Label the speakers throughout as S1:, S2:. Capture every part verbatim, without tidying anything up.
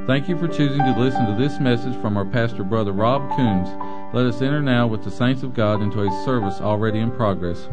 S1: Thank you for choosing to listen to this message from our pastor, Brother Rob Coons. Let us enter now with the saints of God into a service already in progress.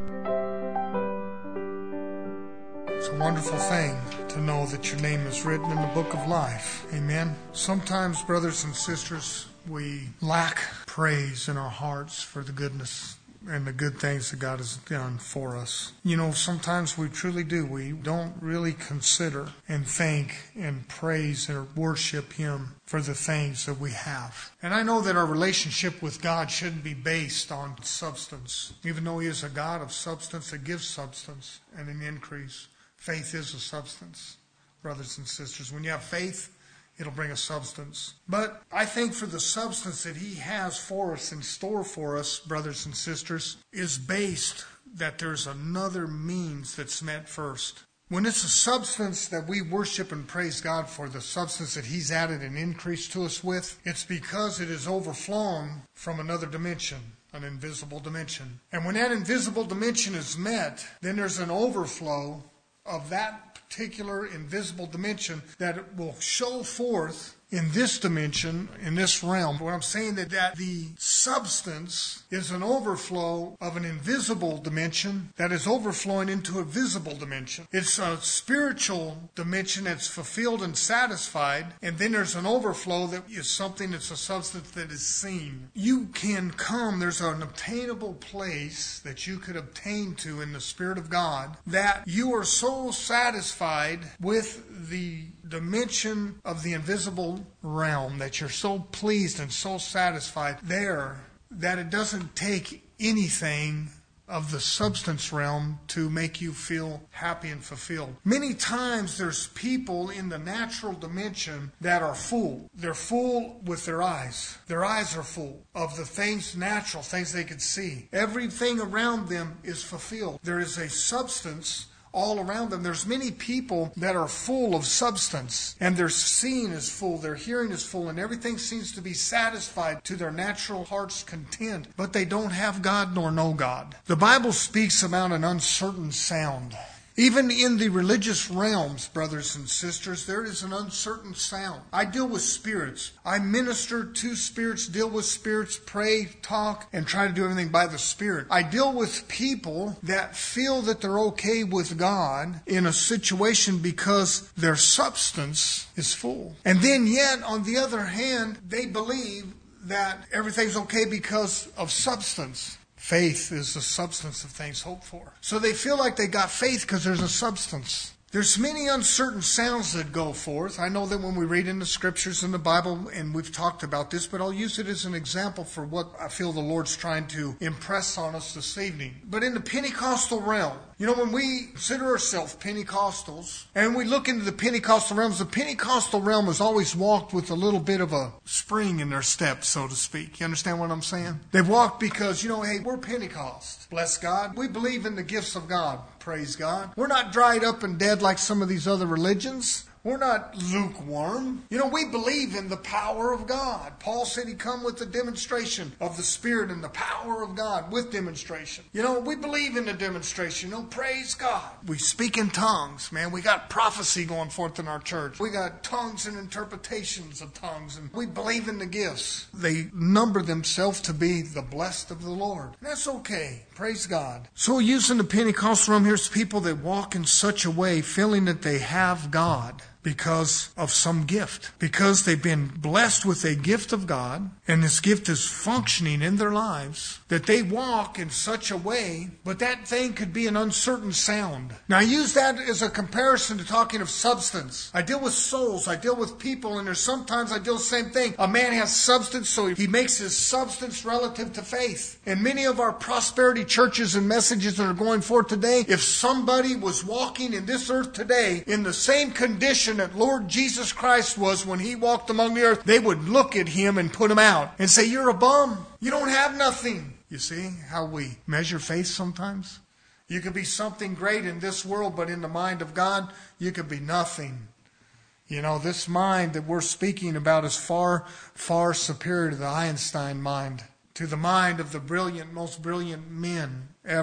S2: It's a wonderful thing to know that your name is written in the book of life. Amen. Sometimes, brothers and sisters, we lack praise in our hearts for the goodness and the good things that God has done for us. You know, sometimes we truly do. We don't really consider and thank and praise or worship Him for the things that we have. And I know that our relationship with God shouldn't be based on substance. Even though He is a God of substance that gives substance and an increase. Faith is a substance, brothers and sisters. When you have faith, it'll bring a substance. But I think for the substance that He has for us, in store for us, brothers and sisters, is based that there's another means that's met first. When it's a substance that we worship and praise God for, the substance that He's added an increase to us with, it's because it is overflown from another dimension, an invisible dimension. And when that invisible dimension is met, then there's an overflow of that particular invisible dimension that will show forth in this dimension, in this realm. What I'm saying is that the substance is an overflow of an invisible dimension that is overflowing into a visible dimension. It's a spiritual dimension that's fulfilled and satisfied, and then there's an overflow that is something that's a substance that is seen. You can come, there's an obtainable place that you could obtain to in the Spirit of God that you are so satisfied with the dimension of the invisible realm, that you're so pleased and so satisfied there that it doesn't take anything of the substance realm to make you feel happy and fulfilled. Many times there's people in the natural dimension that are full. They're full with their eyes. Their eyes are full of the things natural, things they could see. Everything around them is fulfilled. There is a substance all around them. There's many people that are full of substance, and their seeing is full, their hearing is full, and everything seems to be satisfied to their natural heart's content, but they don't have God nor know God. The Bible speaks about an uncertain sound. Even in the religious realms, brothers and sisters, there is an uncertain sound. I deal with spirits. I minister to spirits, deal with spirits, pray, talk, and try to do everything by the Spirit. I deal with people that feel that they're okay with God in a situation because their substance is full. And then yet, on the other hand, they believe that everything's okay because of substance. Faith is the substance of things hoped for. So they feel like they got faith because there's a substance. There's many uncertain sounds that go forth. I know that when we read in the Scriptures in the Bible, and we've talked about this, but I'll use it as an example for what I feel the Lord's trying to impress on us this evening. But in the Pentecostal realm, you know, when we consider ourselves Pentecostals, and we look into the Pentecostal realms, the Pentecostal realm has always walked with a little bit of a spring in their step, so to speak. You understand what I'm saying? They've walked because, you know, hey, we're Pentecost. Bless God. We believe in the gifts of God. Praise God. We're not dried up and dead like some of these other religions. We're not lukewarm. You know, we believe in the power of God. Paul said he come with the demonstration of the Spirit and the power of God with demonstration. You know, we believe in the demonstration. You know, praise God. We speak in tongues, man. We got prophecy going forth in our church. We got tongues and interpretations of tongues. And we believe in the gifts. They number themselves to be the blessed of the Lord. And that's okay. Praise God. So using the Pentecostal realm, here's people that walk in such a way feeling that they have God because of some gift. Because they've been blessed with a gift of God, and this gift is functioning in their lives, that they walk in such a way, but that thing could be an uncertain sound. Now I use that as a comparison to talking of substance. I deal with souls, I deal with people, and there's sometimes I deal with the same thing. A man has substance, so he makes his substance relative to faith. And many of our prosperity churches and messages that are going forth today, if somebody was walking in this earth today in the same condition that Lord Jesus Christ was when He walked among the earth, they would look at Him and put Him out and say, you're a bum. You don't have nothing. You see how we measure faith sometimes? You could be something great in this world, but in the mind of God, you could be nothing. You know, this mind that we're speaking about is far, far superior to the Einstein mind, to the mind of the brilliant, most brilliant men ever.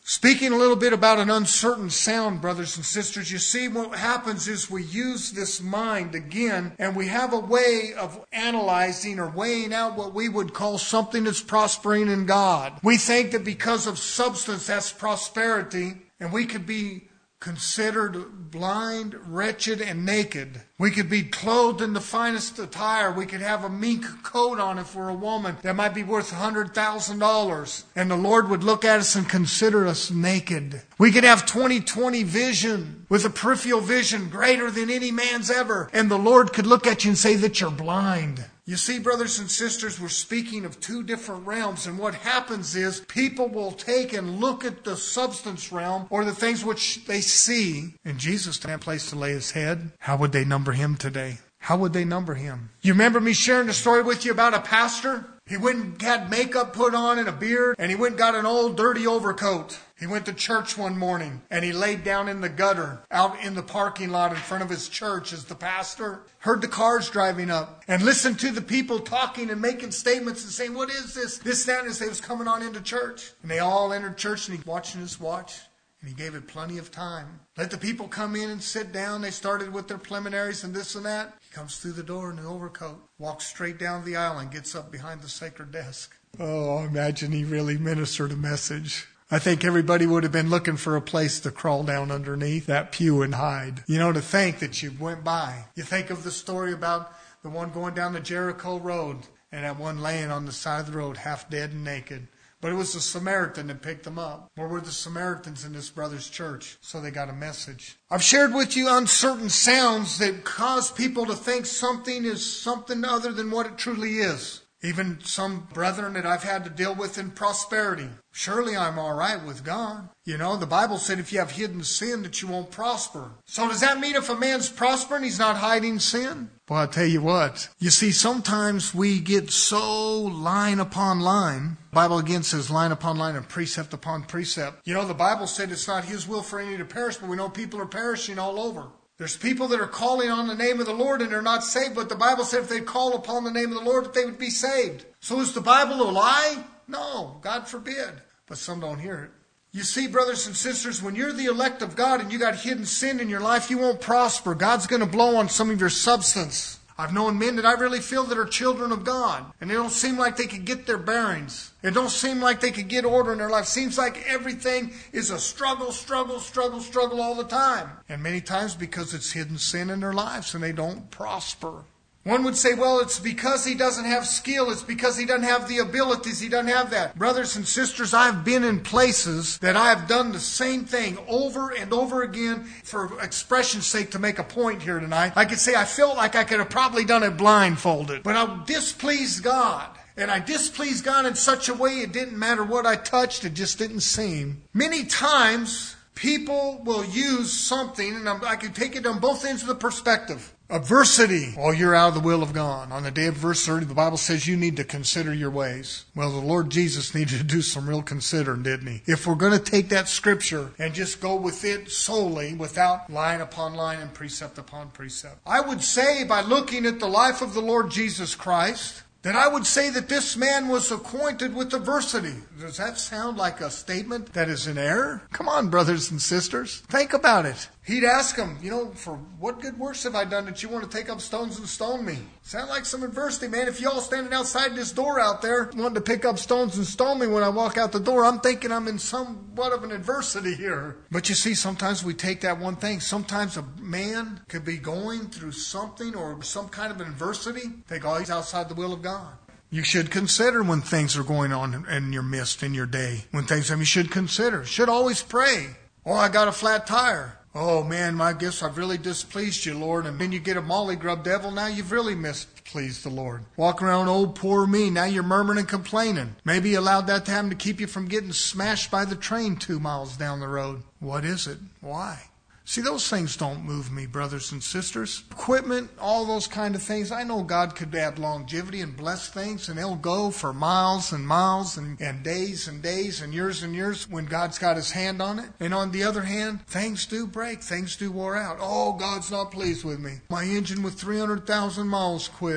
S2: Speaking a little bit about an uncertain sound, brothers and sisters, you see what happens is we use this mind again, and we have a way of analyzing or weighing out what we would call something that's prospering in God. We think that because of substance, that's prosperity, and we could be considered blind, wretched, and naked. We could be clothed in the finest attire. We could have a mink coat on if we're a woman that might be worth one hundred thousand dollars. And the Lord would look at us and consider us naked. We could have twenty twenty vision with a peripheral vision greater than any man's ever. And the Lord could look at you and say that you're blind. You see, brothers and sisters, we're speaking of two different realms, and what happens is people will take and look at the substance realm or the things which they see, and Jesus didn't have a place to lay his head. How would they number him today? How would they number him? You remember me sharing a story with you about a pastor? He went and had makeup put on and a beard, and he went and got an old dirty overcoat. He went to church one morning, and he laid down in the gutter out in the parking lot in front of his church as the pastor. Heard the cars driving up and listened to the people talking and making statements and saying, what is this? This, that, and they was coming on into church. And they all entered church, and he watching his watch, and he gave it plenty of time. Let the people come in and sit down. They started with their preliminaries and this and that. He comes through the door in the overcoat, walks straight down the aisle, and gets up behind the sacred desk. Oh, imagine he really ministered a message. I think everybody would have been looking for a place to crawl down underneath that pew and hide. You know, to think that you went by. You think of the story about the one going down the Jericho road and that one laying on the side of the road half dead and naked. But it was the Samaritan that picked them up. Where were the Samaritans in this brother's church? So they got a message. I've shared with you uncertain sounds that cause people to think something is something other than what it truly is. Even some brethren that I've had to deal with in prosperity. Surely I'm all right with God. You know, the Bible said if you have hidden sin that you won't prosper. So does that mean if a man's prospering, he's not hiding sin? Well, I'll tell you what. You see, sometimes we get so line upon line. The Bible again says line upon line and precept upon precept. You know, the Bible said it's not his will for any to perish, but we know people are perishing all over. There's people that are calling on the name of the Lord and they're not saved, but the Bible said if they call upon the name of the Lord, that they would be saved. So is the Bible a lie? No, God forbid. But some don't hear it. You see, brothers and sisters, when you're the elect of God and you got hidden sin in your life, you won't prosper. God's going to blow on some of your substance. I've known men that I really feel that are children of God, and they don't seem like they could get their bearings. It don't seem like they could get order in their life. Seems like everything is a struggle, struggle, struggle, struggle all the time. And many times because it's hidden sin in their lives and they don't prosper. One would say, well, it's because he doesn't have skill. It's because he doesn't have the abilities. He doesn't have that. Brothers and sisters, I've been in places that I have done the same thing over and over again for expression's sake to make a point here tonight. I could say I felt like I could have probably done it blindfolded. But I displeased God. And I displeased God in such a way it didn't matter what I touched. It just didn't seem. Many times people will use something, and I can take it on both ends of the perspective. Adversity. Oh, you're out of the will of God. On the day of adversity, the Bible says you need to consider your ways. Well, the Lord Jesus needed to do some real considering, didn't he? If we're going to take that scripture and just go with it solely without line upon line and precept upon precept. I would say by looking at the life of the Lord Jesus Christ, that I would say that this man was acquainted with adversity. Does that sound like a statement that is in error? Come on, brothers and sisters. Think about it. He'd ask him, you know, for what good works have I done that you want to take up stones and stone me? Sound like some adversity, man. If y'all standing outside this door out there wanting to pick up stones and stone me when I walk out the door, I'm thinking I'm in somewhat of an adversity here. But you see, sometimes we take that one thing. Sometimes a man could be going through something or some kind of adversity. Think, oh, he's outside the will of God. You should consider when things are going on in your midst, in your day. When things happen, you should consider. Should always pray. Oh, I got a flat tire. Oh, man, I guess I've really displeased you, Lord. And then you get a molly grub devil. Now you've really mispleased the Lord. Walk around, oh, poor me. Now you're murmuring and complaining. Maybe you allowed that to happen to keep you from getting smashed by the train two miles down the road. What is it? Why? See, those things don't move me, brothers and sisters. Equipment, all those kind of things. I know God could add longevity and bless things, and they'll go for miles and miles and, and days and days and years and years when God's got his hand on it. And on the other hand, things do break. Things do wear out. Oh, God's not pleased with me. My engine with three hundred thousand miles quit.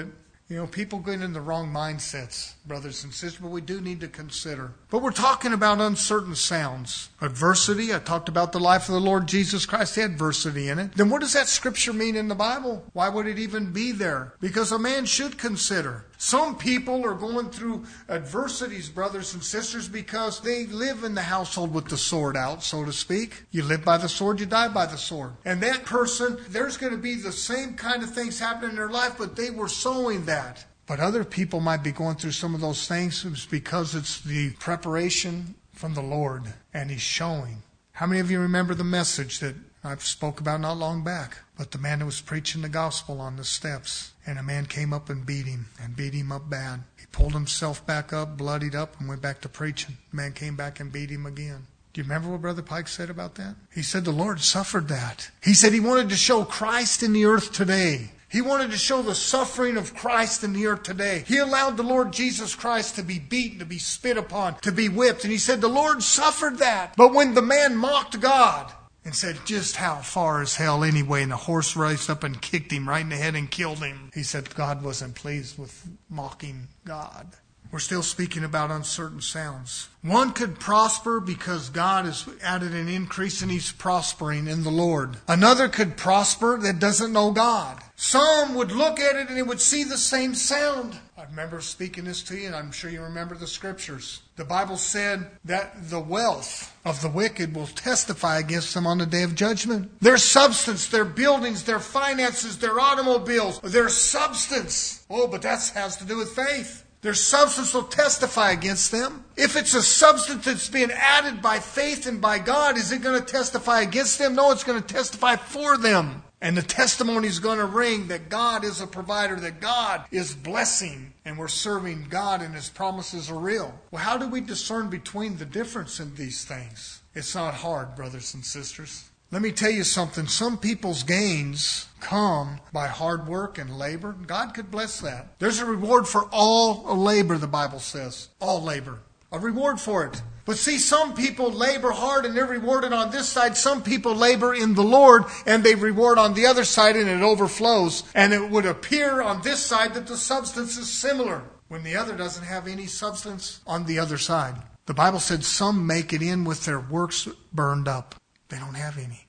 S2: You know, people get in the wrong mindsets, brothers and sisters, but we do need to consider. But we're talking about uncertain sounds. Adversity, I talked about the life of the Lord Jesus Christ, the adversity in it. Then what does that scripture mean in the Bible? Why would it even be there? Because a man should consider. Some people are going through adversities, brothers and sisters, because they live in the household with the sword out, so to speak. You live by the sword, you die by the sword. And that person, there's going to be the same kind of things happening in their life, but they were sowing that. But other people might be going through some of those things because it's the preparation from the Lord, and He's showing. How many of you remember the message that I spoke about not long back? But the man that was preaching the gospel on the steps, and a man came up and beat him, and beat him up bad. He pulled himself back up, bloodied up, and went back to preaching. The man came back and beat him again. Do you remember what Brother Pike said about that? He said the Lord suffered that. He said He wanted to show Christ in the earth today. He wanted to show the suffering of Christ in the earth today. He allowed the Lord Jesus Christ to be beaten, to be spit upon, to be whipped. And He said the Lord suffered that. But when the man mocked God and said, just how far is hell anyway? And the horse raised up and kicked him right in the head and killed him. He said God wasn't pleased with mocking God. We're still speaking about uncertain sounds. One could prosper because God has added an increase and he's prospering in the Lord. Another could prosper that doesn't know God. Some would look at it and it would see the same sound. I remember speaking this to you, and I'm sure you remember the scriptures. The Bible said that the wealth of the wicked will testify against them on the day of judgment. Their substance, their buildings, their finances, their automobiles, their substance. Oh, but that has to do with faith. Their substance will testify against them. If it's a substance that's being added by faith and by God, is it going to testify against them? No, it's going to testify for them. And the testimony is going to ring that God is a provider, that God is blessing, and we're serving God and His promises are real. Well, how do we discern between the difference in these things? It's not hard, brothers and sisters. Let me tell you something. Some people's gains come by hard work and labor. God could bless that. There's a reward for all labor, the Bible says. All labor. A reward for it. But see, some people labor hard and they're rewarded on this side. Some people labor in the Lord and they reward on the other side and it overflows. And it would appear on this side that the substance is similar when the other doesn't have any substance on the other side. The Bible said some make it in with their works burned up. They don't have any.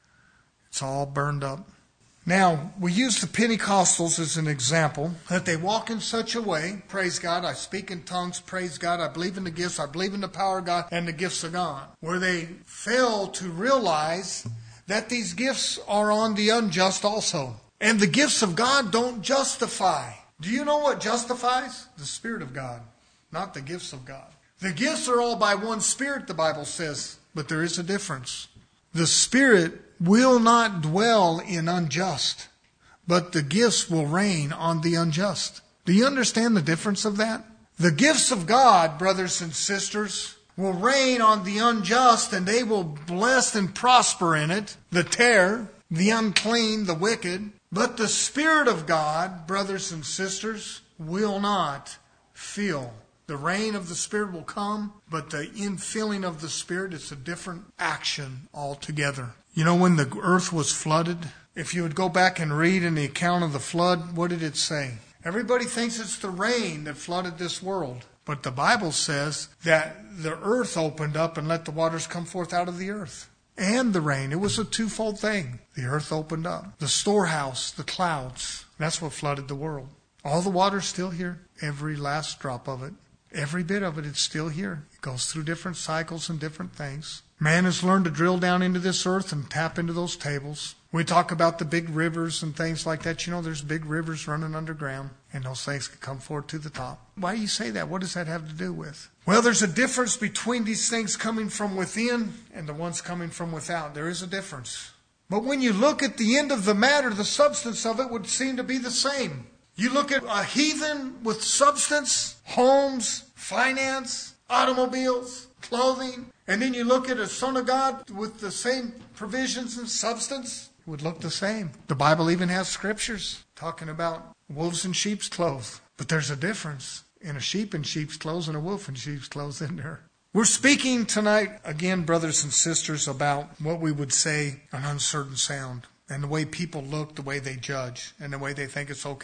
S2: It's all burned up. Now, we use the Pentecostals as an example, that they walk in such a way, praise God, I speak in tongues, praise God, I believe in the gifts, I believe in the power of God, and the gifts of God, where they fail to realize that these gifts are on the unjust also. And the gifts of God don't justify. Do you know what justifies? The Spirit of God, not the gifts of God. The gifts are all by one Spirit, the Bible says, but there is a difference. The Spirit will not dwell in unjust, but the gifts will reign on the unjust. Do you understand the difference of that? The gifts of God, brothers and sisters, will reign on the unjust, and they will bless and prosper in it, the tare, the unclean, the wicked. But the Spirit of God, brothers and sisters, will not fill. The reign of the Spirit will come, but the infilling of the Spirit is a different action altogether. You know, when the earth was flooded, if you would go back and read in the account of the flood, what did it say? Everybody thinks it's the rain that flooded this world. But the Bible says that the earth opened up and let the waters come forth out of the earth. And the rain. It was a twofold thing. The earth opened up. The storehouse, the clouds, that's what flooded the world. All the water's still here. Every last drop of it. Every bit of it is still here. It goes through different cycles and different things. Man has learned to drill down into this earth and tap into those tables. We talk about the big rivers and things like that. You know, there's big rivers running underground, and those things can come forward to the top. Why do you say that? What does that have to do with? Well, there's a difference between these things coming from within and the ones coming from without. There is a difference. But when you look at the end of the matter, the substance of it would seem to be the same. You look at a heathen with substance, homes, finance, automobiles, clothing, and then you look at a son of God with the same provisions and substance, it would look the same. The Bible even has scriptures talking about wolves in sheep's clothes. But there's a difference in a sheep in sheep's clothes and a wolf in sheep's clothes in there. We're speaking tonight, again, brothers and sisters, about what we would say an uncertain sound. And the way people look, the way they judge, and the way they think it's okay.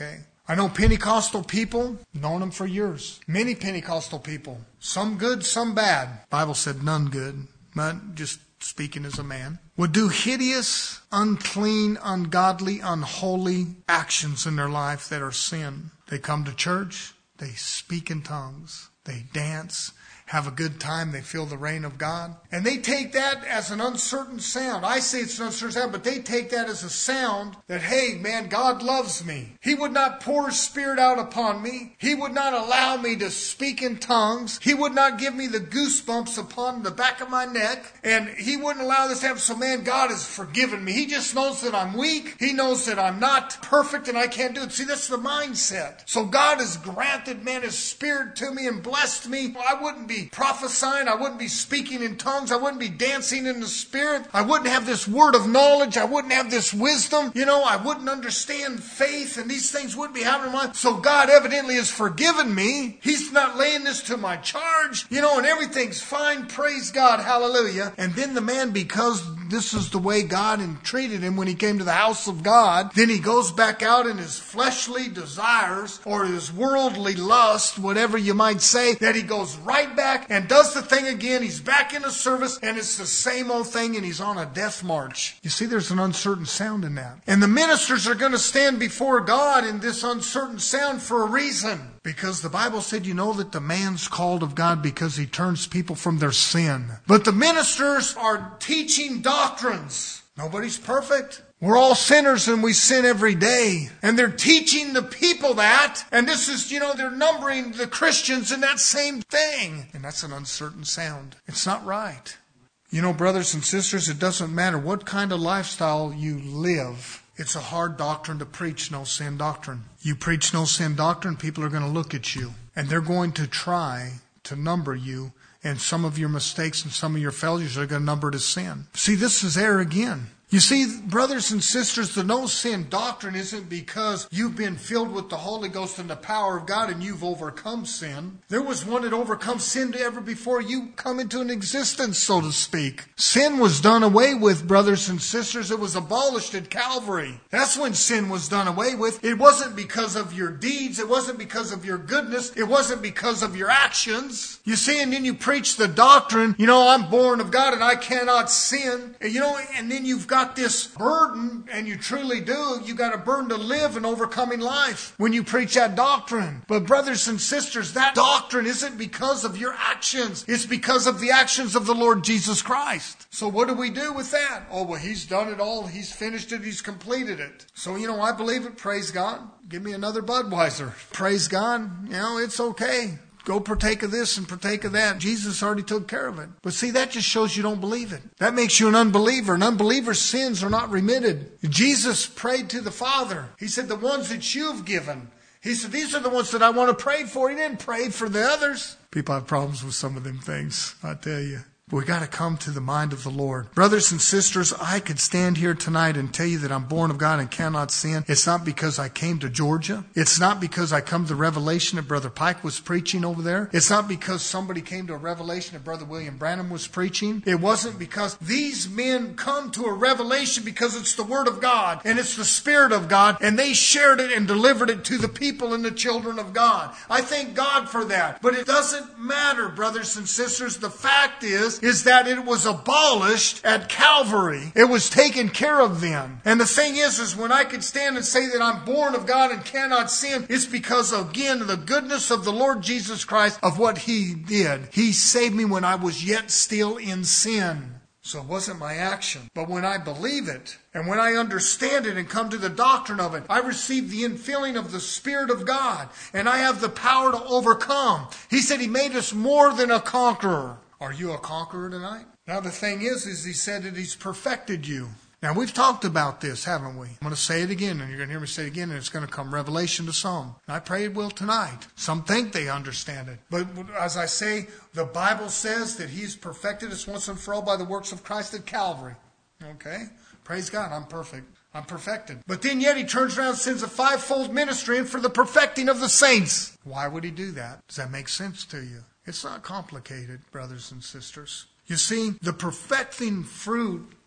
S2: I know Pentecostal people, known them for years. Many Pentecostal people. Some good, some bad. Bible said none good, but just speaking as a man. Would do hideous, unclean, ungodly, unholy actions in their life that are sin. They come to church, they speak in tongues, they dance, have a good time, they feel the reign of God. And they take that as an uncertain sound. I say it's an uncertain sound, but they take that as a sound that, hey, man, God loves me. He would not pour His Spirit out upon me. He would not allow me to speak in tongues. He would not give me the goosebumps upon the back of my neck. And He wouldn't allow this to happen. So, man, God has forgiven me. He just knows that I'm weak. He knows that I'm not perfect and I can't do it. See, that's the mindset. So God has granted, man, His Spirit to me and blessed me. I wouldn't be prophesying. I wouldn't be speaking in tongues. I wouldn't be dancing in the Spirit. I wouldn't have this word of knowledge. I wouldn't have this wisdom. You know, I wouldn't understand faith, and these things wouldn't be happening in my life. So God evidently has forgiven me. He's not laying this to my charge. You know, and everything's fine. Praise God. Hallelujah. And then the man, because this is the way God entreated him when he came to the house of God, then he goes back out in his fleshly desires or his worldly lust, whatever you might say, that he goes right back and does the thing again. He's back in the service and it's the same old thing and he's on a death march. You see, there's an uncertain sound in that. And the ministers are going to stand before God in this uncertain sound for a reason. Because the Bible said, you know, that the man's called of God because he turns people from their sin. But the ministers are teaching doctrines. Nobody's perfect. We're all sinners and we sin every day. And they're teaching the people that. And this is, you know, they're numbering the Christians in that same thing. And that's an uncertain sound. It's not right. You know, brothers and sisters, it doesn't matter what kind of lifestyle you live. It's a hard doctrine to preach, no sin doctrine. You preach no sin doctrine, people are going to look at you. And they're going to try to number you. And some of your mistakes and some of your failures are going to number to sin. See, this is there again. You see, brothers and sisters, the no sin doctrine isn't because you've been filled with the Holy Ghost and the power of God and you've overcome sin. There was one that overcome sin ever before you come into an existence, so to speak. Sin was done away with, brothers and sisters. It was abolished at Calvary. That's when sin was done away with. It wasn't because of your deeds. It wasn't because of your goodness. It wasn't because of your actions. You see, and then you preach the doctrine, you know, I'm born of God and I cannot sin. And, you know, and then you've got this burden, and you truly do, you got a burden to live an overcoming life when you preach that doctrine. But brothers and sisters, that doctrine isn't because of your actions. It's because of the actions of the Lord Jesus Christ. So what do we do with that? Oh, well, He's done it all. He's finished it. He's completed it. So, you know, I believe it. Praise God. Give me another Budweiser. Praise God. You know, it's okay. Go partake of this and partake of that. Jesus already took care of it. But see, that just shows you don't believe it. That makes you an unbeliever. An unbeliever's sins are not remitted. Jesus prayed to the Father. He said, the ones that you've given. He said, these are the ones that I want to pray for. He didn't pray for the others. People have problems with some of them things, I tell you. But we got to come to the mind of the Lord. Brothers and sisters, I could stand here tonight and tell you that I'm born of God and cannot sin. It's not because I came to Georgia. It's not because I come to Revelation that Brother Pike was preaching over there. It's not because somebody came to a revelation that Brother William Branham was preaching. It wasn't because these men come to a revelation because it's the Word of God and it's the Spirit of God, and they shared it and delivered it to the people and the children of God. I thank God for that. But it doesn't matter, brothers and sisters. The fact is, is that it was abolished at Calvary. It was taken care of then. And the thing is, is when I could stand and say that I'm born of God and cannot sin, it's because, again, the goodness of the Lord Jesus Christ, of what He did. He saved me when I was yet still in sin. So it wasn't my action. But when I believe it, and when I understand it and come to the doctrine of it, I receive the infilling of the Spirit of God. And I have the power to overcome. He said He made us more than a conqueror. Are you a conqueror tonight? Now the thing is, is He said that He's perfected you. Now we've talked about this, haven't we? I'm going to say it again, and you're going to hear me say it again, and it's going to come revelation to some. And I pray it will tonight. Some think they understand it. But as I say, the Bible says that He's perfected us once and for all by the works of Christ at Calvary. Okay? Praise God, I'm perfect. I'm perfected. But then yet He turns around and sends a fivefold ministry in for the perfecting of the saints. Why would He do that? Does that make sense to you? It's not complicated, brothers and sisters. You see, the perfecting fruit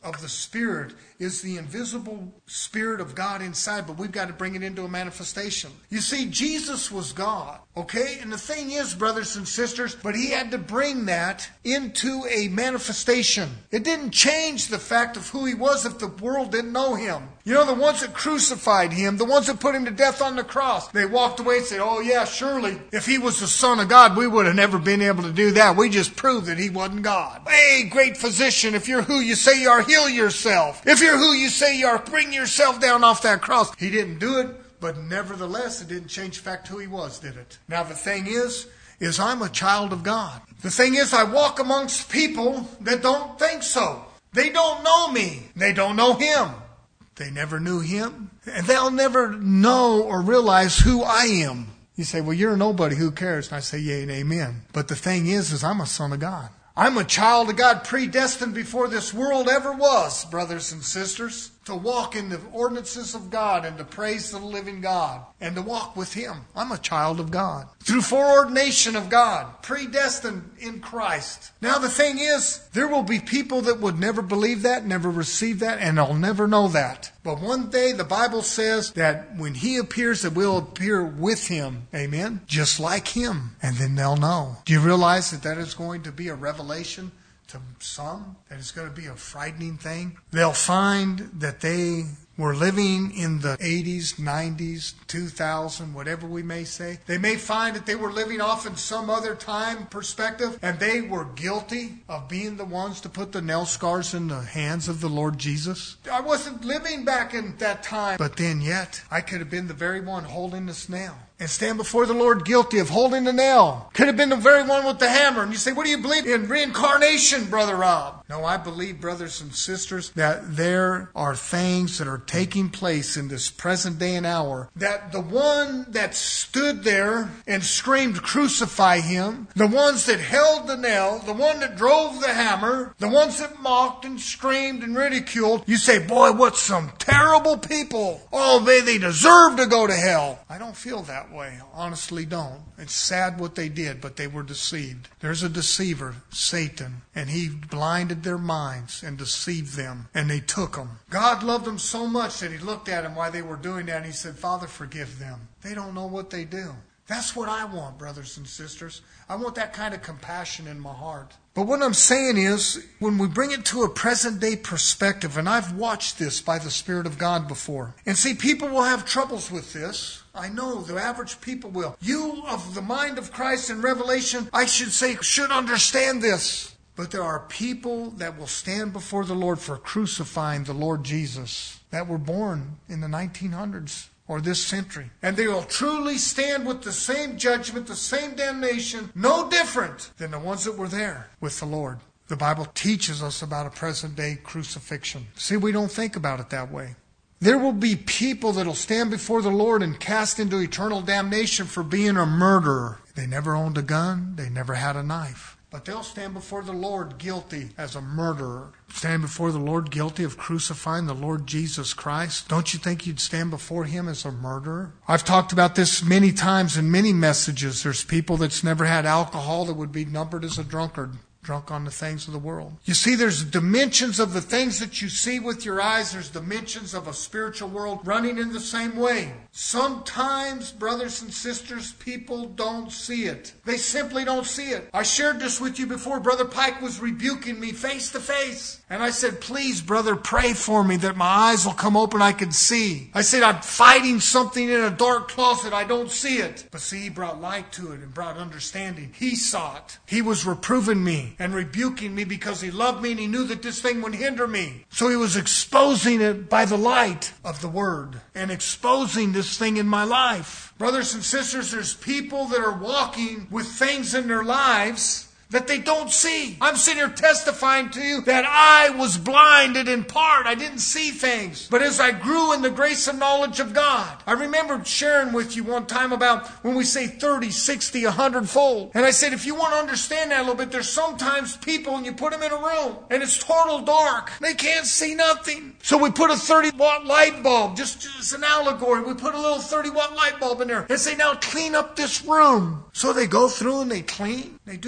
S2: of the Spirit is the invisible Spirit of God inside, but we've got to bring it into a manifestation. You see, Jesus was God, okay? And the thing is, brothers and sisters, but he had to bring that into a manifestation. It didn't change the fact of who he was if the world didn't know him. You know, the ones that crucified him, the ones that put him to death on the cross, they walked away and said, oh yeah, surely if he was the Son of God, we would have never been able to do that. We just proved that he wasn't God. Hey, great physician, if you're who you say you are, heal yourself. If you're who you say you are, bring yourself down off that cross. He didn't do it, but nevertheless, it didn't change the fact who he was, did it? Now the thing is, is I'm a child of God. The thing is, I walk amongst people that don't think so. They don't know me. They don't know him. They never knew him. And they'll never know or realize who I am. You say, well, you're a nobody. Who cares? And I say, yea and amen. But the thing is, is I'm a son of God. I'm a child of God, predestined before this world ever was, brothers and sisters, to walk in the ordinances of God and to praise the living God and to walk with him. I'm a child of God. Through foreordination of God, predestined in Christ. Now the thing is, there will be people that would never believe that, never receive that, and they'll never know that. But one day the Bible says that when he appears, that we'll appear with him. Amen? Just like him. And then they'll know. Do you realize that that is going to be a revelation to some? That it's going to be a frightening thing? They'll find that they were living in the eighties, nineties, two thousand, whatever we may say. They may find that they were living off in some other time perspective, and they were guilty of being the ones to put the nail scars in the hands of the Lord Jesus. I wasn't living back in that time, but then yet I could have been the very one holding this nail and stand before the Lord guilty of holding the nail. Could have been the very one with the hammer. And you say, what do you believe in reincarnation, Brother Rob? No, I believe, brothers and sisters, that there are things that are taking place in this present day and hour, that the one that stood there and screamed, crucify him, the ones that held the nail, the one that drove the hammer, the ones that mocked and screamed and ridiculed, you say, boy, what some terrible people. Oh, they, they deserve to go to hell. I don't feel that way. Honestly don't. It's sad what they did, but they were deceived. There's a deceiver, Satan, and he blinded their minds and deceived them, and they took them. God loved them so much that he looked at them while they were doing that, and he said, Father, forgive them. They don't know what they do. That's what I want, brothers and sisters. I want that kind of compassion in my heart. But what I'm saying is, when we bring it to a present day perspective, and I've watched this by the Spirit of God before, and see, people will have troubles with this. I know the average people will. You of the mind of Christ in Revelation, I should say, should understand this. But there are people that will stand before the Lord for crucifying the Lord Jesus that were born in the nineteen hundreds or this century. And they will truly stand with the same judgment, the same damnation, no different than the ones that were there with the Lord. The Bible teaches us about a present day crucifixion. See, we don't think about it that way. There will be people that will stand before the Lord and cast into eternal damnation for being a murderer. They never owned a gun. They never had a knife. But they'll stand before the Lord guilty as a murderer. Stand before the Lord guilty of crucifying the Lord Jesus Christ. Don't you think you'd stand before him as a murderer? I've talked about this many times in many messages. There's people that's never had alcohol that would be numbered as a drunkard. Drunk on the things of the world. You see, there's dimensions of the things that you see with your eyes. There's dimensions of a spiritual world running in the same way. Sometimes, brothers and sisters, people don't see it. They simply don't see it. I shared this with you before. Brother Pike was rebuking me face to face. And I said, please, brother, pray for me that my eyes will come open, I can see. I said, I'm fighting something in a dark closet. I don't see it. But see, he brought light to it and brought understanding. He saw it. He was reproving me and rebuking me because he loved me and he knew that this thing would hinder me. So he was exposing it by the light of the Word and exposing this thing in my life. Brothers and sisters, there's people that are walking with things in their lives that they don't see. I'm sitting here testifying to you that I was blinded in part. I didn't see things. But as I grew in the grace and knowledge of God, I remember sharing with you one time about when we say thirty, sixty, a hundred fold. And I said, if you want to understand that a little bit, there's sometimes people and you put them in a room and it's total dark. They can't see nothing. So we put a thirty watt light bulb, just as an allegory. We put a little thirty watt light bulb in there and say, now clean up this room. So they go through and they clean. They do pretty well.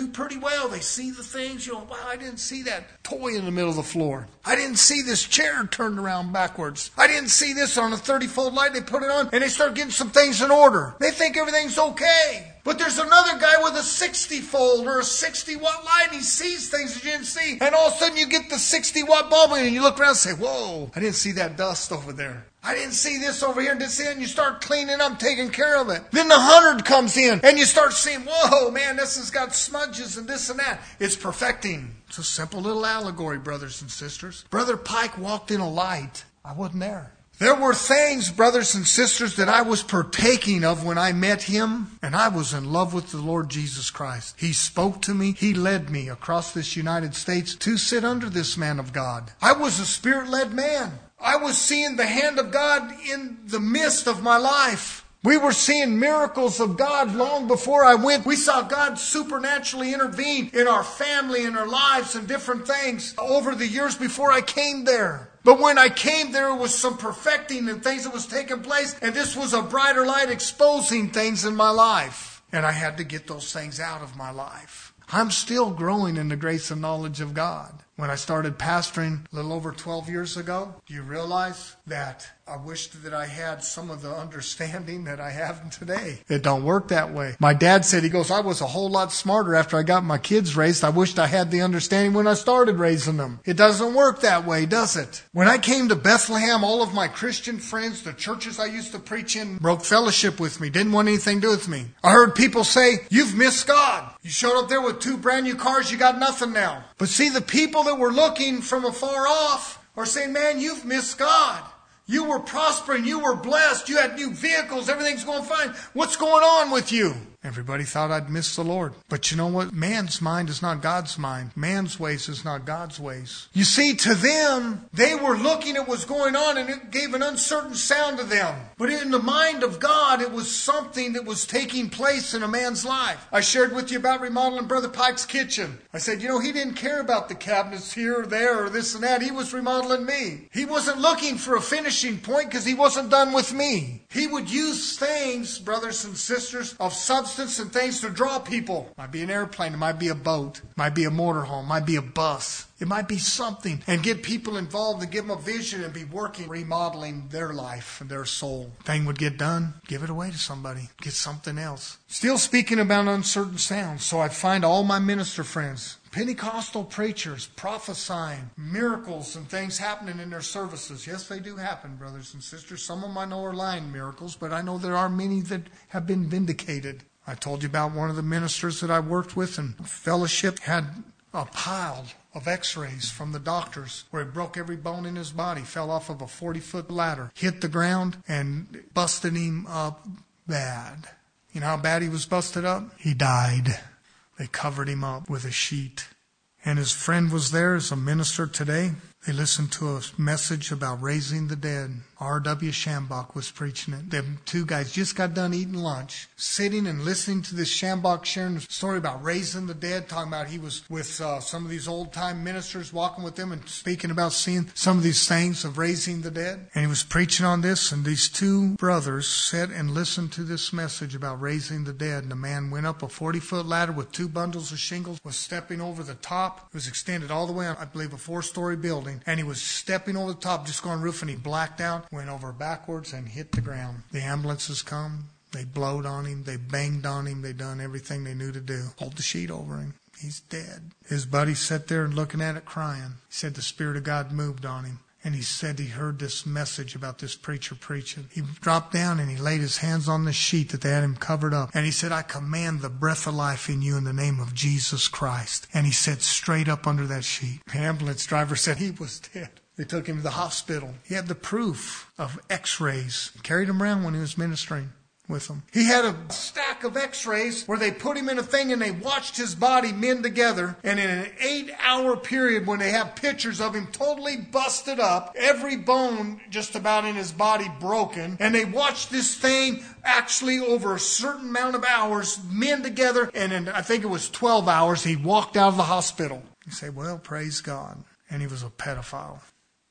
S2: well. They see the things. You know, wow, I didn't see that toy in the middle of the floor. I didn't see this chair turned around backwards. I didn't see this on a thirty-fold light. They put it on, and they start getting some things in order. They think everything's okay. But there's another guy with a sixty-fold or a sixty-watt light, and he sees things that you didn't see. And all of a sudden, you get the sixty-watt bulb, and you look around and say, whoa, I didn't see that dust over there. I didn't see this over here, didn't see it, and you start cleaning up, taking care of it. Then the hundred comes in, and you start seeing, whoa, man, this has got smudges and this and that. It's perfecting. It's a simple little allegory, brothers and sisters. Brother Pike walked in a light. I wasn't there. There were things, brothers and sisters, that I was partaking of when I met him, and I was in love with the Lord Jesus Christ. He spoke to me. He led me across this United States to sit under this man of God. I was a Spirit-led man. I was seeing the hand of God in the midst of my life. We were seeing miracles of God long before I went. We saw God supernaturally intervene in our family, in our lives, and different things over the years before I came there. But when I came there, was some perfecting and things that was taking place, and this was a brighter light exposing things in my life. And I had to get those things out of my life. I'm still growing in the grace and knowledge of God. When I started pastoring a little over twelve years ago, do you realize that I wished that I had some of the understanding that I have today? It don't work that way. My dad said, he goes, I was a whole lot smarter after I got my kids raised. I wished I had the understanding when I started raising them. It doesn't work that way, does it? When I came to Bethlehem, all of my Christian friends, the churches I used to preach in, broke fellowship with me, didn't want anything to do with me. I heard people say, you've missed God. You showed up there with two brand new cars, you got nothing now. But see, the people that were looking from afar off are saying, man, you've missed God. You were prospering, you were blessed, you had new vehicles, everything's going fine. What's going on with you? Everybody thought I'd miss the Lord. But you know what? Man's mind is not God's mind. Man's ways is not God's ways. You see, to them, they were looking at what's going on, and it gave an uncertain sound to them. But in the mind of God, it was something that was taking place in a man's life. I shared with you about remodeling Brother Pike's kitchen. I said, you know, he didn't care about the cabinets here or there or this and that. He was remodeling me. He wasn't looking for a finishing point because he wasn't done with me. He would use things, brothers and sisters, of substance and things to draw people. It might be an airplane, it might be a boat, it might be a motorhome, it might be a bus. It might be something, and get people involved and give them a vision and be working, remodeling their life and their soul. Thing would get done, give it away to somebody, get something else. Still speaking about uncertain sounds, so I'd find all my minister friends, Pentecostal preachers prophesying miracles and things happening in their services. Yes, they do happen, brothers and sisters. Some of them I know are lying miracles, but I know there are many that have been vindicated. I told you about one of the ministers that I worked with and fellowship had a pile of x-rays from the doctors where he broke every bone in his body, fell off of a forty-foot ladder, hit the ground, and busted him up bad. You know how bad he was busted up? He died. They covered him up with a sheet. And his friend was there as a minister today. They listened to a message about raising the dead. R W Schambach was preaching it. Them two guys just got done eating lunch, sitting and listening to this Schambach sharing a story about raising the dead, talking about he was with uh, some of these old-time ministers, walking with them and speaking about seeing some of these things of raising the dead. And he was preaching on this, and these two brothers sat and listened to this message about raising the dead. And the man went up a forty-foot ladder with two bundles of shingles, was stepping over the top. It was extended all the way on, I believe, a four-story building. And he was stepping over the top, just going roof, and he blacked out, went over backwards, and hit the ground. The ambulances come. They blowed on him. They banged on him. They done everything they knew to do. Pulled the sheet over him. He's dead. His buddy sat there and looking at it, crying. He said the Spirit of God moved on him. And he said he heard this message about this preacher preaching. He dropped down and he laid his hands on the sheet that they had him covered up. And he said, I command the breath of life in you in the name of Jesus Christ. And he said straight up under that sheet. The ambulance driver said he was dead. They took him to the hospital. He had the proof of x-rays. Carried him around when he was ministering with them. He had a stack of x-rays where they put him in a thing and they watched his body mend together. And in an eight-hour period when they have pictures of him totally busted up, every bone just about in his body broken, and they watched this thing actually over a certain amount of hours mend together, and in, I think it was twelve hours, he walked out of the hospital. You say, well, praise God. And he was a pedophile.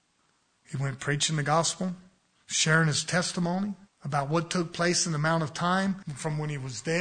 S2: He went preaching the gospel, sharing his testimony about what took place in the amount of time from when he was dead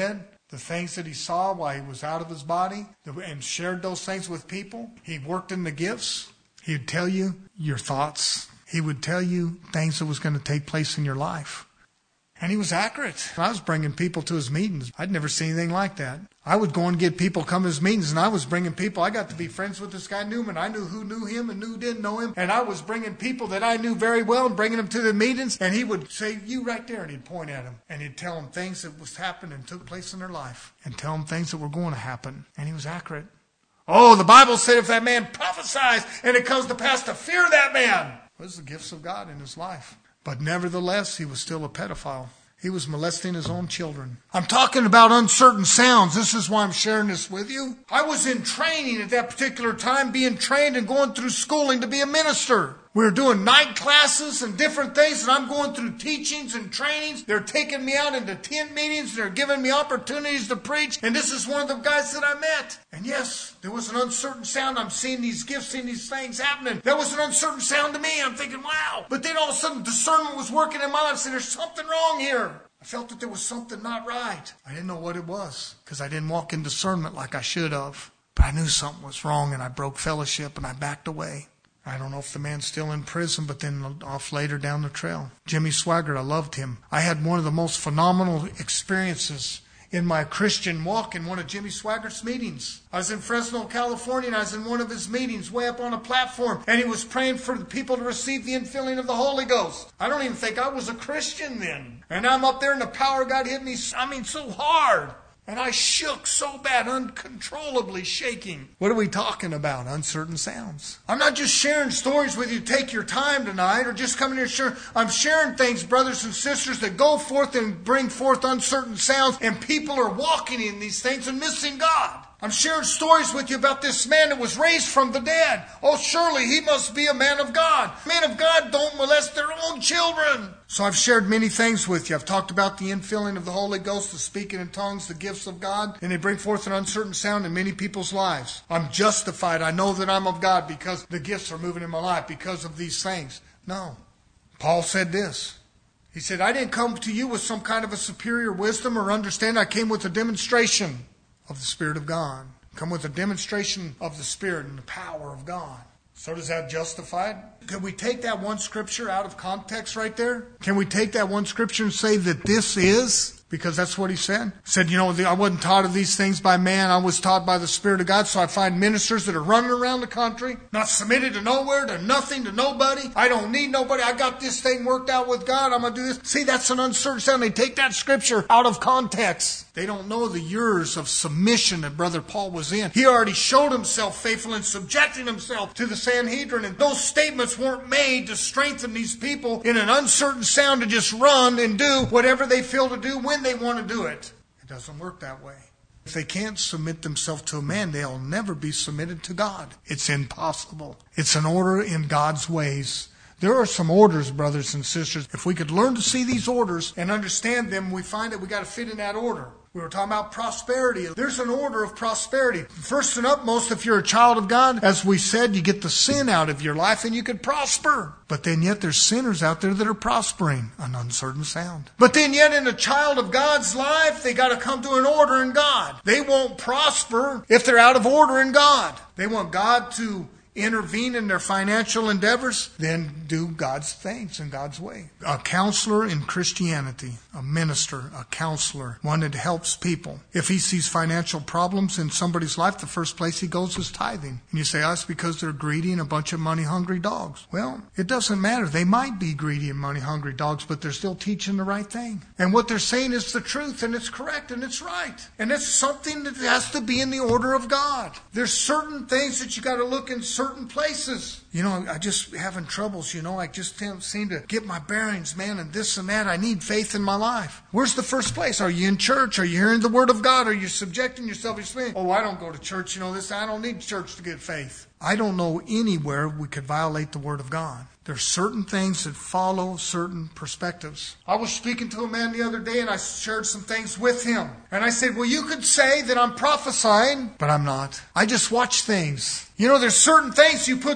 S2: The things that he saw while he was out of his body and shared those things with people. He worked in the gifts. He'd tell you your thoughts. He would tell you things that was going to take place in your life. And he was accurate. I was bringing people to his meetings. I'd never seen anything like that. I would go and get people come to his meetings, and I was bringing people. I got to be friends with this guy Newman. I knew who knew him and who didn't know him. And I was bringing people that I knew very well and bringing them to the meetings. And he would say, you right there. And he'd point at them. And he'd tell them things that was happening and took place in their life. And tell them things that were going to happen. And he was accurate. Oh, the Bible said if that man prophesies and it comes to pass, to fear that man. It was the gifts of God in his life. But nevertheless, he was still a pedophile. He was molesting his own children. I'm talking about uncertain sounds. This is why I'm sharing this with you. I was in training at that particular time, being trained and going through schooling to be a minister. We were doing night classes and different things, and I'm going through teachings and trainings. They're taking me out into tent meetings. They're giving me opportunities to preach. And this is one of the guys that I met. And yes, there was an uncertain sound. I'm seeing these gifts, seeing these things happening. That was an uncertain sound to me. I'm thinking, wow. But then all of a sudden, discernment was working in my life. I said, there's something wrong here. I felt that there was something not right. I didn't know what it was because I didn't walk in discernment like I should have. But I knew something was wrong, and I broke fellowship, and I backed away. I don't know if the man's still in prison, but then off later down the trail. Jimmy Swaggart, I loved him. I had one of the most phenomenal experiences in my Christian walk in one of Jimmy Swaggart's meetings. I was in Fresno, California, and I was in one of his meetings way up on a platform, and he was praying for the people to receive the infilling of the Holy Ghost. I don't even think I was a Christian then. And I'm up there, and the power of God hit me, I mean, so hard. And I shook so bad, uncontrollably shaking. What are we talking about? Uncertain sounds. I'm not just sharing stories with you. Take your time tonight or just come in here and share. I'm sharing things, brothers and sisters, that go forth and bring forth uncertain sounds. And people are walking in these things and missing God. I'm sharing stories with you about this man that was raised from the dead. Oh, surely he must be a man of God. Men of God don't molest their own children. So I've shared many things with you. I've talked about the infilling of the Holy Ghost, the speaking in tongues, the gifts of God, and they bring forth an uncertain sound in many people's lives. I'm justified. I know that I'm of God because the gifts are moving in my life because of these things. No. Paul said this. He said, I didn't come to you with some kind of a superior wisdom or understanding. I came with a demonstration of the Spirit of God. Come with a demonstration of the Spirit and the power of God. So does that justify it? Can we take that one scripture out of context right there? Can we take that one scripture and say that this is? Because that's what he said. He said, you know, I wasn't taught of these things by man. I was taught by the Spirit of God. So I find ministers that are running around the country, not submitted to nowhere, to nothing, to nobody. I don't need nobody. I got this thing worked out with God. I'm going to do this. See, that's an uncertain sound. They take that scripture out of context. They don't know the years of submission that Brother Paul was in. He already showed himself faithful in subjecting himself to the Sanhedrin. And those statements weren't made to strengthen these people in an uncertain sound to just run and do whatever they feel to do when they want to do it. It doesn't work that way. If they can't submit themselves to a man, they'll never be submitted to God. It's impossible. It's an order in God's ways. There are some orders, brothers and sisters. If we could learn to see these orders and understand them, we find that we got to fit in that order. We were talking about prosperity. There's an order of prosperity. First and upmost, if you're a child of God, as we said, you get the sin out of your life and you could prosper. But then yet there's sinners out there that are prospering. An uncertain sound. But then yet in a child of God's life, they got to come to an order in God. They won't prosper if they're out of order in God. They want God to intervene in their financial endeavors, then do God's things in God's way. A counselor in Christianity, a minister, a counselor, one that helps people. If he sees financial problems in somebody's life, the first place he goes is tithing. And you say, oh, it's because they're greedy and a bunch of money-hungry dogs. Well, it doesn't matter. They might be greedy and money-hungry dogs, but they're still teaching the right thing. And what they're saying is the truth, and it's correct, and it's right. And it's something that has to be in the order of God. There's certain things that you got to look in certain certain places. You know, I just having troubles, you know, I just can't seem to get my bearings, man, and this and that. I need faith in my life. Where's the first place? Are you in church? Are you hearing the word of God? Are you subjecting yourself? You're saying, oh, I don't go to church, you know, this, I don't need church to get faith. I don't know anywhere we could violate the word of God. There's certain things that follow certain perspectives. I was speaking to a man the other day and I shared some things with him. And I said, well, you could say that I'm prophesying, but I'm not. I just watch things. You know, there's certain things you put together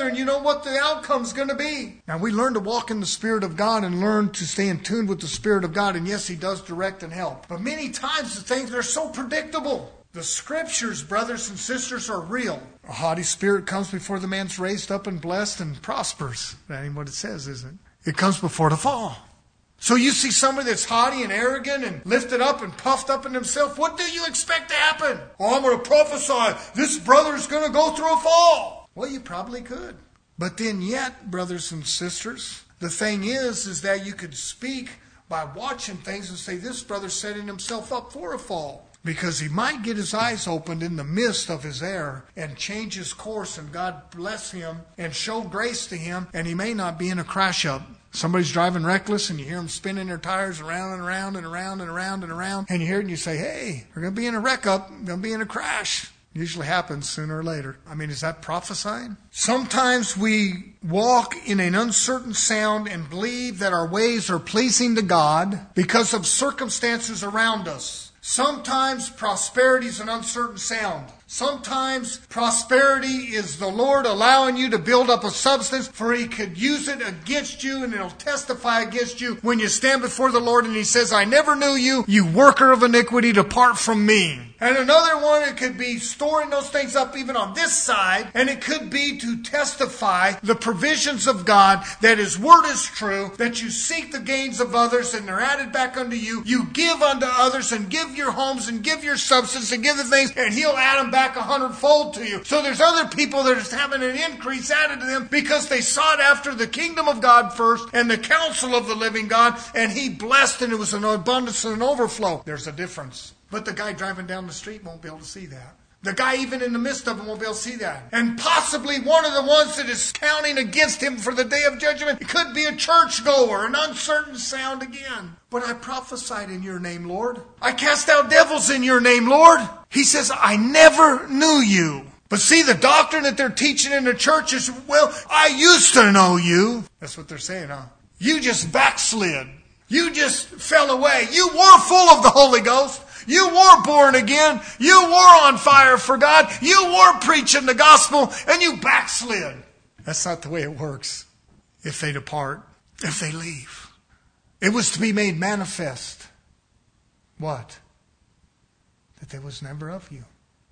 S2: together, and you know what the outcome's going to be. Now, we learn to walk in the Spirit of God and learn to stay in tune with the Spirit of God. And yes, He does direct and help. But many times the things are so predictable. The Scriptures, brothers and sisters, are real. A haughty spirit comes before the man's raised up and blessed and prospers. That ain't what it says, is it? It comes before the fall. So you see somebody that's haughty and arrogant and lifted up and puffed up in himself. What do you expect to happen? Oh, I'm going to prophesy. This brother's going to go through a fall. Well, you probably could. But then yet, brothers and sisters, the thing is, is that you could speak by watching things and say, this brother's setting himself up for a fall. Because he might get his eyes opened in the midst of his error and change his course, and God bless him and show grace to him, and he may not be in a crash up. Somebody's driving reckless and you hear them spinning their tires around and around and around and around and around. And you hear it and you say, hey, we're going to be in a wreck up. We're going to be in a crash. Usually happens sooner or later. I mean, is that prophesying? Sometimes we walk in an uncertain sound and believe that our ways are pleasing to God because of circumstances around us. Sometimes prosperity is an uncertain sound. Sometimes prosperity is the Lord allowing you to build up a substance for He could use it against you, and it'll testify against you when you stand before the Lord and He says, I never knew you, you worker of iniquity, depart from me. And another one, it could be storing those things up even on this side, and it could be to testify the provisions of God, that His word is true, that you seek the gains of others and they're added back unto you. You give unto others and give your homes and give your substance and give the things, and He'll add them back a hundredfold to you. So there's other people that are having an increase added to them because they sought after the kingdom of God first and the counsel of the living God, and He blessed, and it was an abundance and an overflow. There's a difference. But the guy driving down the street won't be able to see that. The guy even in the midst of them won't be able to see that. And possibly one of the ones that is counting against him for the day of judgment, it could be a churchgoer, an uncertain sound again. But I prophesied in your name, Lord. I cast out devils in your name, Lord. He says, I never knew you. But see, the doctrine that they're teaching in the church is, well, I used to know you. That's what they're saying, huh? You just backslid. You just fell away. You were full of the Holy Ghost. You were born again. You were on fire for God. You were preaching the gospel, and you backslid. That's not the way it works. If they depart, if they leave. It was to be made manifest. What? That there was never of you.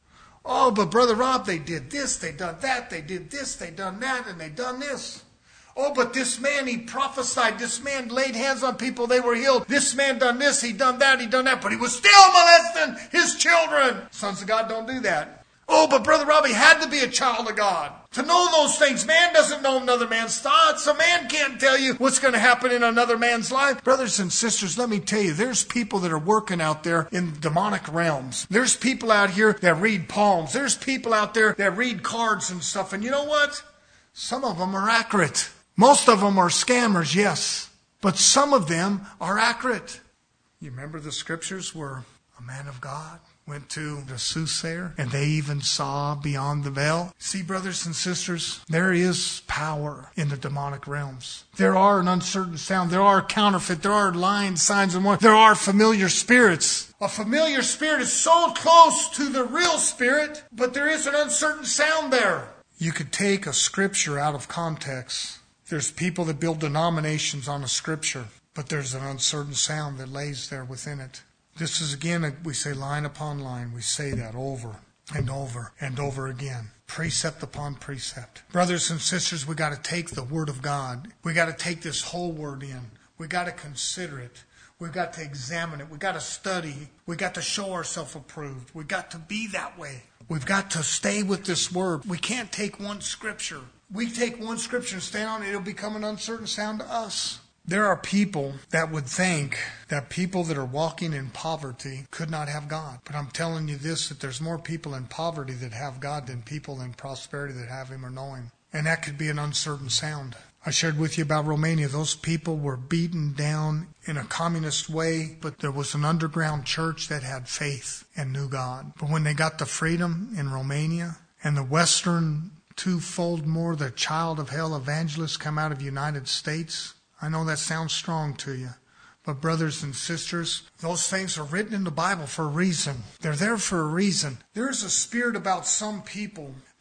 S2: Oh, but Brother Rob, they did this, they done that, they did this, they done that, and they done this. Oh, but this man, he prophesied. This man laid hands on people, they were healed. This man done this, he done that, he done that. But he was still molesting his children. Sons of God don't do that. Oh, but Brother Robbie had to be a child of God. To know those things, man doesn't know another man's thoughts. A man can't tell you what's going to happen in another man's life. Brothers and sisters, let me tell you, there's people that are working out there in demonic realms. There's people out here that read palms. There's people out there that read cards and stuff. And you know what? Some of them are accurate. Most of them are scammers, yes. But some of them are accurate. You remember the scriptures where a man of God went to the soothsayer and they even saw beyond the veil? See, brothers and sisters, there is power in the demonic realms. There are an uncertain sound. There are counterfeit. There are lying signs and wonders. There are familiar spirits. A familiar spirit is so close to the real spirit, but there is an uncertain sound there. You could take a scripture out of context. There's people that build denominations on a scripture, but there's an uncertain sound that lays there within it. This is, again, we say line upon line. We say that over and over and over again. Precept upon precept. Brothers and sisters, we got to take the Word of God. We got to take this whole Word in. We got to consider it. We've got to examine it. We've got to study. We've got to show ourselves approved. We've got to be that way. We've got to stay with this Word. We can't take one scripture. We take one scripture and stand on it, it'll become an uncertain sound to us. There are people that would think that people that are walking in poverty could not have God. But I'm telling you this, that there's more people in poverty that have God than people in prosperity that have Him or know Him. And that could be an uncertain sound. I shared with you about Romania. Those people were beaten down in a communist way, but there was an underground church that had faith and knew God. But when they got the freedom in Romania and the Western twofold more the child of hell evangelists come out of the United States. I know that sounds strong to you. But brothers and sisters, those things are written in the Bible for a reason. They're there for a reason. There is a spirit about some people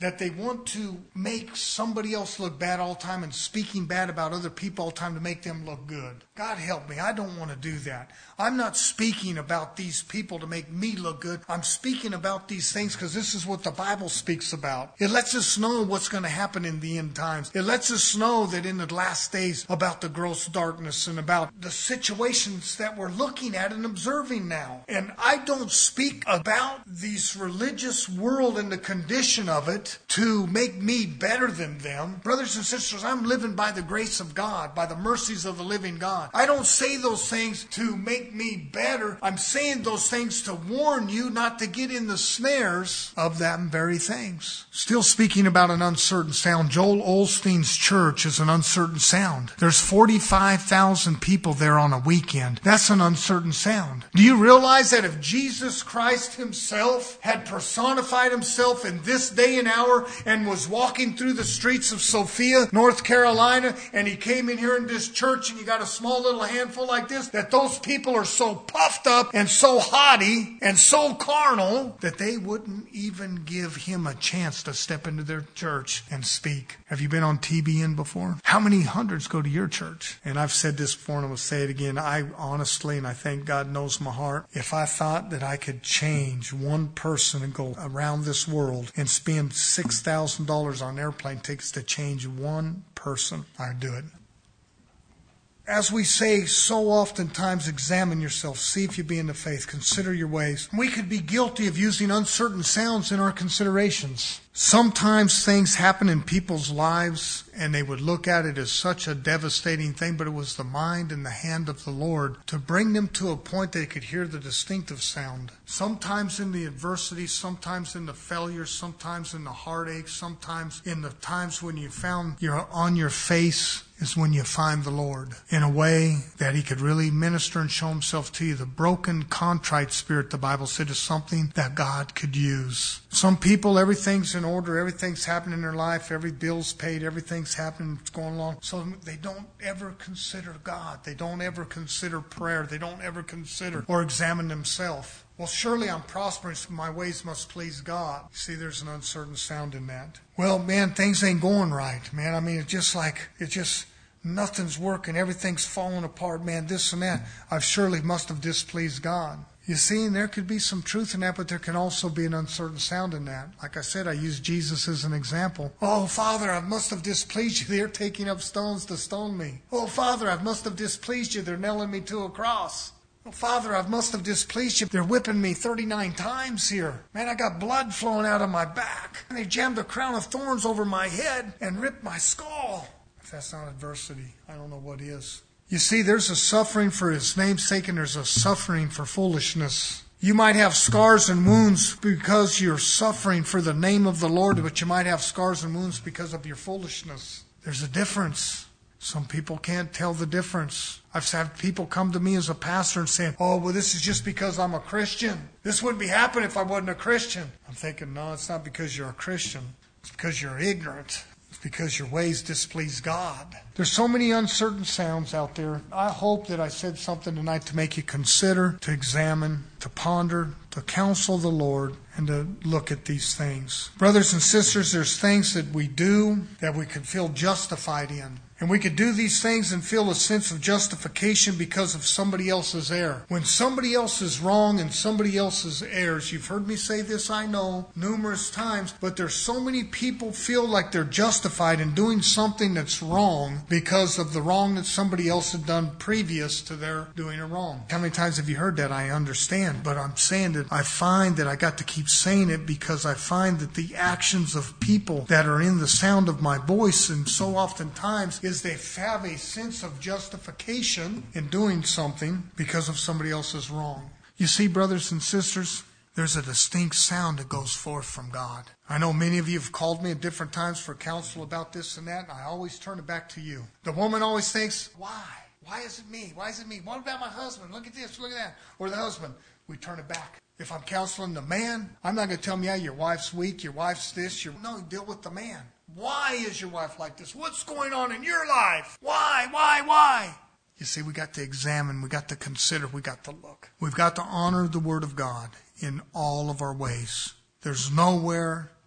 S2: that they want to make somebody else look bad all the time and speaking bad about other people all the time to make them look good. God help me. I don't want to do that. I'm not speaking about these people to make me look good. I'm speaking about these things because this is what the Bible speaks about. It lets us know what's going to happen in the end times. It lets us know that in the last days about the gross darkness and about the situations that we're looking at and observing now. And I don't speak about this religious world and the condition of it to make me better than them. Brothers and sisters, I'm living by the grace of God, by the mercies of the living God. I don't say those things to make me better. I'm saying those things to warn you not to get in the snares of them very things. Still speaking about an uncertain sound, Joel Osteen's church is an uncertain sound. There's forty-five thousand people there on a weekend. That's an uncertain sound. Do you realize that if Jesus Christ himself had personified himself in this day and hour and was walking through the streets of Sophia, North Carolina, and he came in here in this church and you got a small little handful like this, that those people are so puffed up and so haughty and so carnal that they wouldn't even give him a chance to step into their church and speak. Have you been on T B N before? How many hundreds go to your church? And I've said this before and I will say it again. I honestly, and I think God knows my heart, if I thought that I could change one person and go around this world and spend six thousand dollars on airplane tickets to change one person, I'd do it. As we say so oftentimes, examine yourself, see if you be in the faith, consider your ways. We could be guilty of using uncertain sounds in our considerations. Sometimes things happen in people's lives and they would look at it as such a devastating thing, but it was the mind and the hand of the Lord to bring them to a point they could hear the distinctive sound. Sometimes in the adversity, sometimes in the failure, sometimes in the heartache, sometimes in the times when you found you're on your face is when you find the Lord in a way that he could really minister and show himself to you. The broken, contrite spirit, the Bible said, is something that God could use. Some people, everything's in order, everything's happening in their life, every bill's paid, everything's happening, it's going along. So they don't ever consider God. They don't ever consider prayer. They don't ever consider or examine themselves. Well, surely I'm prosperous, my ways must please God. See, there's an uncertain sound in that. Well, man, things ain't going right, man. I mean, it's just like, it's just, nothing's working, everything's falling apart, man, this and that. I surely must have displeased God. You see, and there could be some truth in that, but there can also be an uncertain sound in that. Like I said, I use Jesus as an example. Oh, Father, I must have displeased you. They're taking up stones to stone me. Oh, Father, I must have displeased you. They're nailing me to a cross. Oh, Father, I must have displeased you. They're whipping me thirty-nine times here. Man, I got blood flowing out of my back. And they jammed a crown of thorns over my head and ripped my skull. If that's not adversity, I don't know what is. You see, there's a suffering for his name's sake, and there's a suffering for foolishness. You might have scars and wounds because you're suffering for the name of the Lord, but you might have scars and wounds because of your foolishness. There's a difference. Some people can't tell the difference. I've had people come to me as a pastor and say, oh, well, this is just because I'm a Christian. This wouldn't be happening if I wasn't a Christian. I'm thinking, no, it's not because you're a Christian. It's because you're ignorant. It's because your ways displease God. There's so many uncertain sounds out there. I hope that I said something tonight to make you consider, to examine, to ponder, to counsel the Lord, and to look at these things. Brothers and sisters, there's things that we do that we could feel justified in. And we could do these things and feel a sense of justification because of somebody else's error. When somebody else is wrong and somebody else's errors, you've heard me say this, I know, numerous times, but there's so many people feel like they're justified in doing something that's wrong because of the wrong that somebody else had done previous to their doing it wrong. How many times have you heard that? I understand, but I'm saying that I find that I got to keep saying it because I find that the actions of people that are in the sound of my voice, and so oftentimes is they have a sense of justification in doing something because of somebody else's wrong. You see, brothers and sisters, there's a distinct sound that goes forth from God. I know many of you have called me at different times for counsel about this and that, and I always turn it back to you. The woman always thinks, why? Why is it me? Why is it me? What about my husband? Look at this, look at that. Or the husband. We turn it back. If I'm counseling the man, I'm not going to tell him, yeah, your wife's weak, your wife's this. Your... No, deal with the man. Why is your wife like this? What's going on in your life? Why, why, why? You see, we got to examine, we got to consider, we got to look. We've got to honor the Word of God in all of our ways. There's nowhere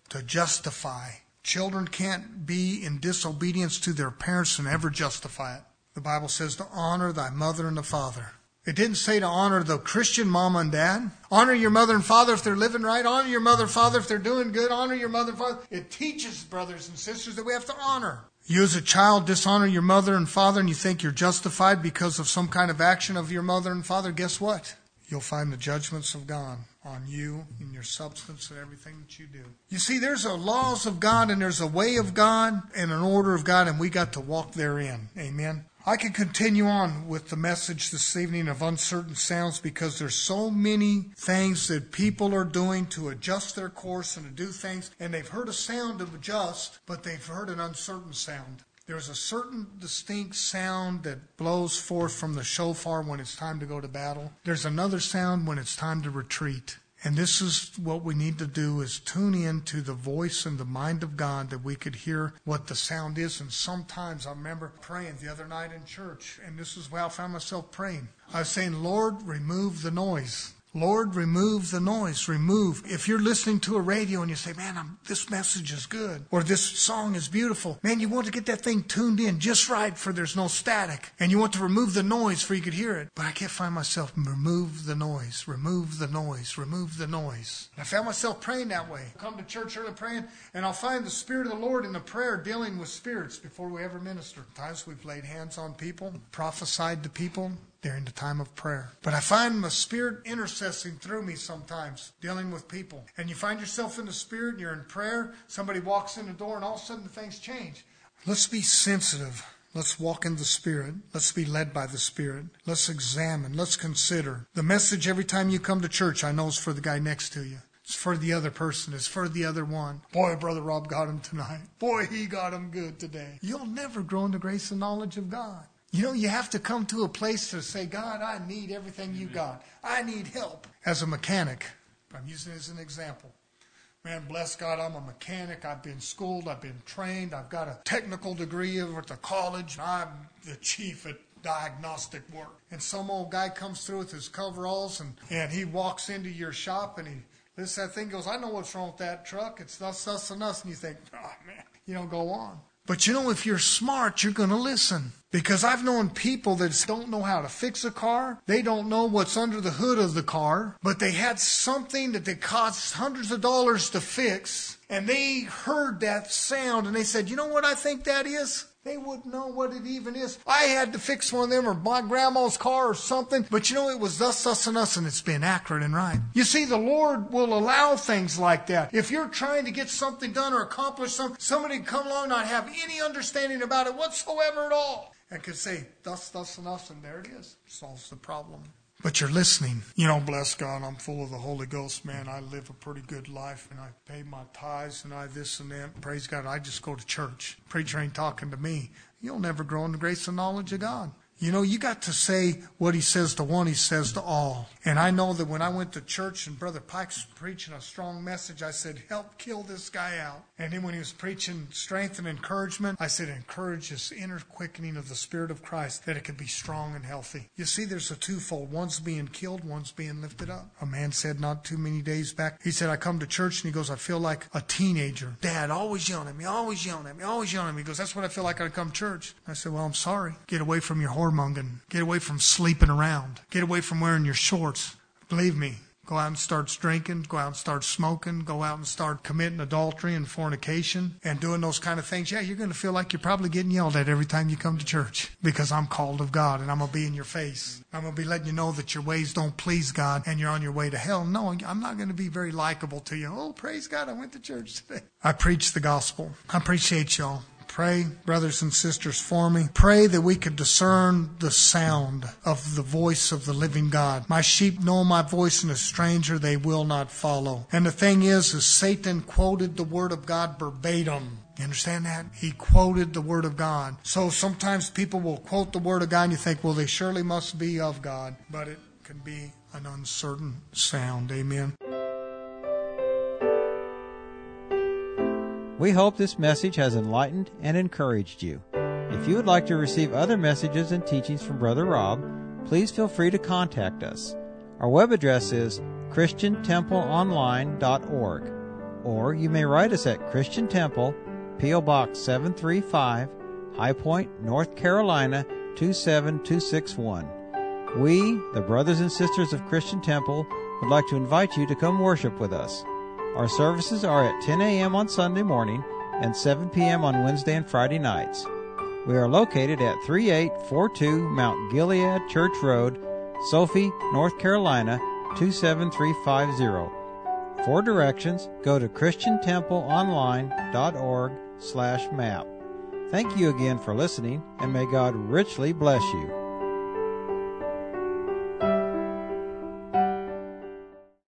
S2: to justify. Children can't be in disobedience to their parents and ever justify it. The Bible says to honor thy mother and the father. It didn't say to honor the Christian mama and dad. Honor your mother and father if they're living right. Honor your mother and father if they're doing good. Honor your mother and father. It teaches, brothers and sisters, that we have to honor. You as a child dishonor your mother and father and you think you're justified because of some kind of action of your mother and father. Guess what? You'll find the judgments of God on you and your substance and everything that you do. You see, there's a laws of God and there's a way of God and an order of God, and we got to walk therein. Amen. I can continue on with the message this evening of uncertain sounds because there's so many things that people are doing to adjust their course and to do things, and they've heard a sound to adjust, but they've heard an uncertain sound. There's a certain distinct sound that blows forth from the shofar when it's time to go to battle. There's another sound when it's time to retreat. And this is what we need to do, is tune in to the voice and the mind of God, that we could hear what the sound is. And sometimes I remember praying the other night in church, and this is where I found myself praying. I was saying, Lord, remove the noise. Lord, remove the noise. Remove. If you're listening to a radio and you say, man, I'm, this message is good, or this song is beautiful, man, you want to get that thing tuned in just right for there's no static. And you want to remove the noise for you could hear it. But I can't find myself, remove the noise, remove the noise, remove the noise. And I found myself praying that way. I come to church early praying, and I'll find the Spirit of the Lord in the prayer dealing with spirits before we ever minister. Times we've laid hands on people, prophesied to people during the time of prayer. But I find the Spirit intercessing through me sometimes, dealing with people. And you find yourself in the Spirit, and you're in prayer, somebody walks in the door, and all of a sudden things change. Let's be sensitive. Let's walk in the Spirit. Let's be led by the Spirit. Let's examine. Let's consider. The message every time you come to church, I know, is for the guy next to you. It's for the other person. It's for the other one. Boy, Brother Rob got him tonight. Boy, he got him good today. You'll never grow in the grace and knowledge of God. You know, you have to come to a place to say, God, I need everything you got. I need help. As a mechanic, I'm using it as an example. Man, bless God, I'm a mechanic. I've been schooled. I've been trained. I've got a technical degree over at the college. I'm the chief at diagnostic work. And some old guy comes through with his coveralls, and, and he walks into your shop, and he lifts that thing, goes, I know what's wrong with that truck. It's thus, thus, and thus. And you think, oh, man, you don't go on. But you know, if you're smart, you're going to listen. Because I've known people that don't know how to fix a car. They don't know what's under the hood of the car. But they had something that they cost hundreds of dollars to fix. And they heard that sound and they said, you know what I think that is? They wouldn't know what it even is. I had to fix one of them, or my grandma's car or something. But you know, it was thus, thus, and thus, and it's been accurate and right. You see, the Lord will allow things like that. If you're trying to get something done or accomplish something, somebody can come along and not have any understanding about it whatsoever at all, and can say, thus, thus, and thus, and there it is. Solves the problem. But you're listening. You know, bless God, I'm full of the Holy Ghost, man. I live a pretty good life, and I pay my tithes, and I this and that. Praise God, I just go to church. Preacher ain't talking to me. You'll never grow in the grace and knowledge of God. You know, you got to say what he says to one, he says to all. And I know that when I went to church and Brother Pike's preaching a strong message, I said, help kill this guy out. And then when he was preaching strength and encouragement, I said, encourage this inner quickening of the Spirit of Christ, that it can be strong and healthy. You see, there's a twofold. One's being killed, one's being lifted up. A man said not too many days back, he said, I come to church, and he goes, I feel like a teenager. Dad, always yelling at me, always yelling at me, always yelling at me. He goes, that's what I feel like when I come to church. I said, well, I'm sorry. Get away from your whoremongering. Get away from sleeping around. Get away from wearing your shorts. Believe me, go out and start drinking. Go out and start smoking. Go out and start committing adultery and fornication and doing those kind of things. Yeah, you're going to feel like you're probably getting yelled at every time you come to church, because I'm called of God, and I'm going to be in your face. I'm going to be letting you know that your ways don't please God and you're on your way to hell. No, I'm not going to be very likable to you. Oh, praise God, I went to church today. I preach the gospel. I appreciate y'all. Pray, brothers and sisters, for me. Pray that we could discern the sound of the voice of the living God. My sheep know my voice, and a stranger they will not follow. And the thing is, is Satan quoted the word of God verbatim. You understand that? He quoted the word of God. So sometimes people will quote the word of God and you think, well, they surely must be of God. But it can be an uncertain sound. Amen.
S3: We hope this message has enlightened and encouraged you. If you would like to receive other messages and teachings from Brother Rob, please feel free to contact us. Our web address is christian temple online dot org. Or you may write us at Christian Temple, P O. Box seven three five, High Point, North Carolina two seven two six one. We, the brothers and sisters of Christian Temple, would like to invite you to come worship with us. Our services are at ten a.m. on Sunday morning and seven p.m. on Wednesday and Friday nights. We are located at thirty-eight forty-two Mount Gilead Church Road, Sophie, North Carolina two seven three five zero. For directions, go to christian temple online dot org slash map. Thank you again for listening, and may God richly bless you.